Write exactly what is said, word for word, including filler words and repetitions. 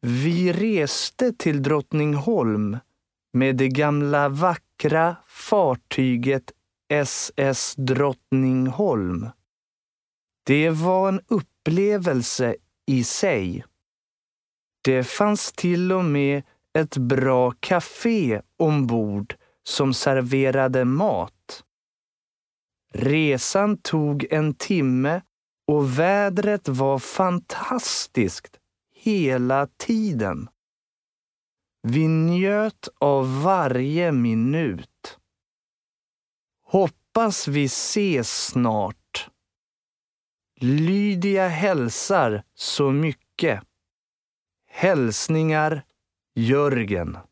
Vi reste till Drottningholm med det gamla vackra fartyget S S Drottningholm. Det var en upplevelse i sig. Det fanns till och med ett bra café ombord som serverade mat. Resan tog en timme och vädret var fantastiskt hela tiden. Vi njöt av varje minut. Hoppas vi ses snart. Lydia hälsar så mycket. Hälsningar, Jörgen.